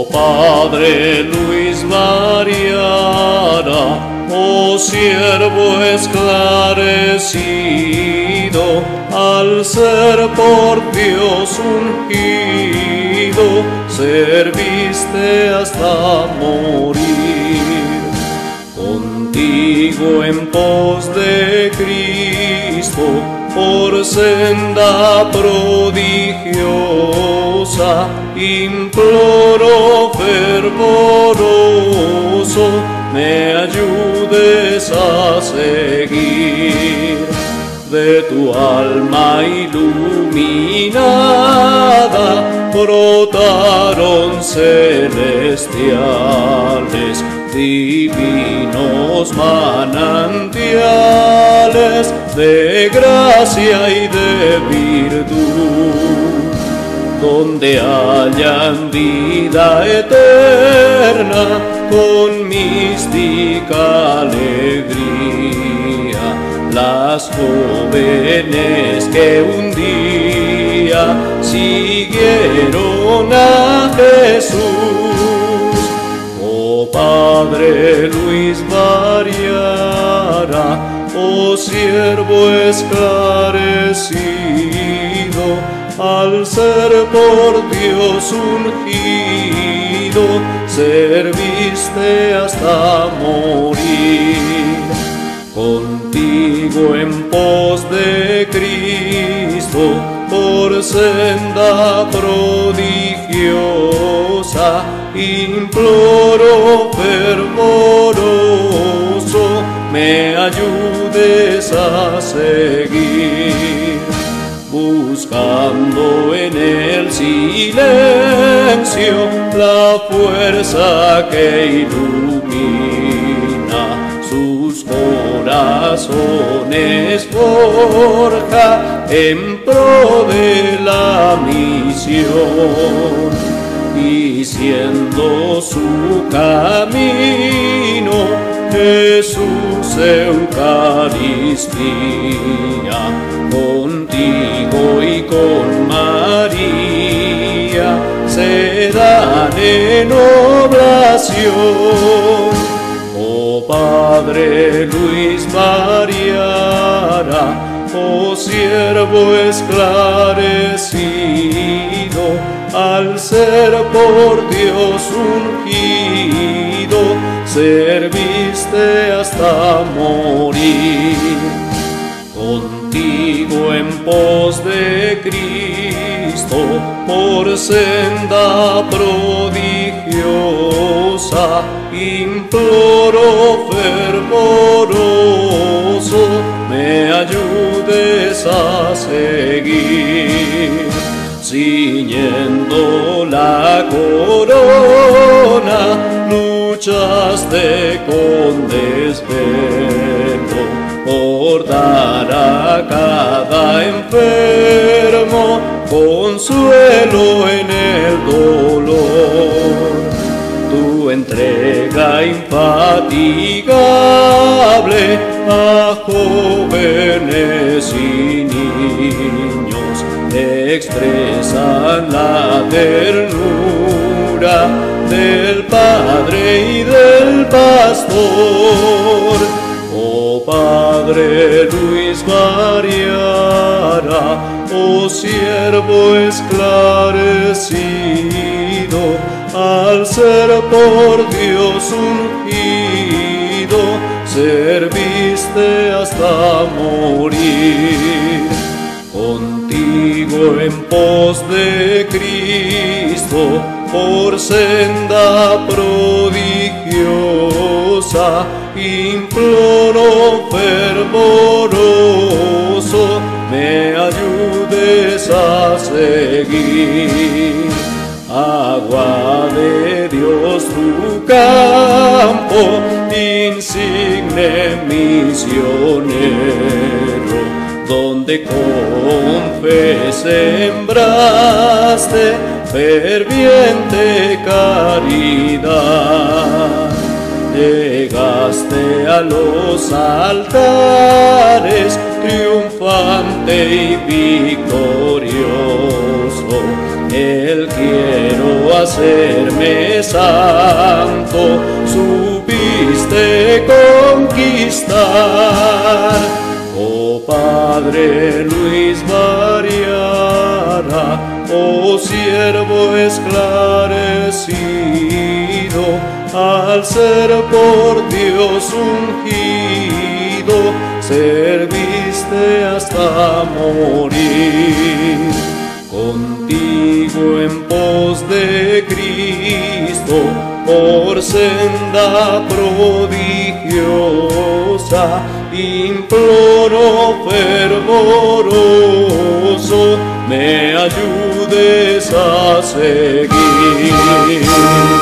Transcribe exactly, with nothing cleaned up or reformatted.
Padre Luis Mariana, oh siervo esclarecido, al ser por Dios ungido, serviste hasta morir. Contigo en pos de Cristo, por senda prodigiosa, imploro fervoroso, me ayudes a seguir. De tu alma iluminada brotaron celestiales, divinos manantiales de gracia y de virtud, donde hallan vida eterna con mística alegría las jóvenes que un día siguieron a Jesús. Oh Padre Luis Mariana, oh siervo esclarecido, al ser por Dios ungido, serviste hasta morir. Contigo en pos de Cristo, por senda prodigiosa, imploro fervoroso, me ayudes a seguir. Buscando en el silencio la fuerza que ilumina sus corazones, forja en pro de la misión, y siendo su camino Jesús Eucaristía, contigo y con María se dan en oblación. Oh Padre Luis Mariana, oh siervo esclarecido, al ser por Dios ungido, serviste hasta morir. Contigo en pos de Cristo, por senda prodigiosa, imploro fervoroso, me ayudes a seguir. Ciñendo la corona, luchaste con desvelo por dar a cada enfermo consuelo en el dolor. Tu entrega infatigable a jóvenes y niños expresan la ternura del Padre y del Pastor. Oh Padre Luis Mariana, oh siervo esclarecido, al ser por Dios ungido, serviste hasta morir. Contigo en pos de Cristo, por senda prodigiosa, imploro fervoroso, me ayudes a seguir. Agua de Dios tu campo, insigne misionero, donde con fe sembraste ferviente caridad. Llegaste a los altares triunfante y victorioso, el quiero hacerme santo, supiste conquistar. Oh Padre Luis Variara, oh siervo esclarecido, al ser por Dios ungido, serviste hasta morir. Contigo en pos de Cristo, por senda prodigiosa, imploro fervoroso, me ayudes a seguir.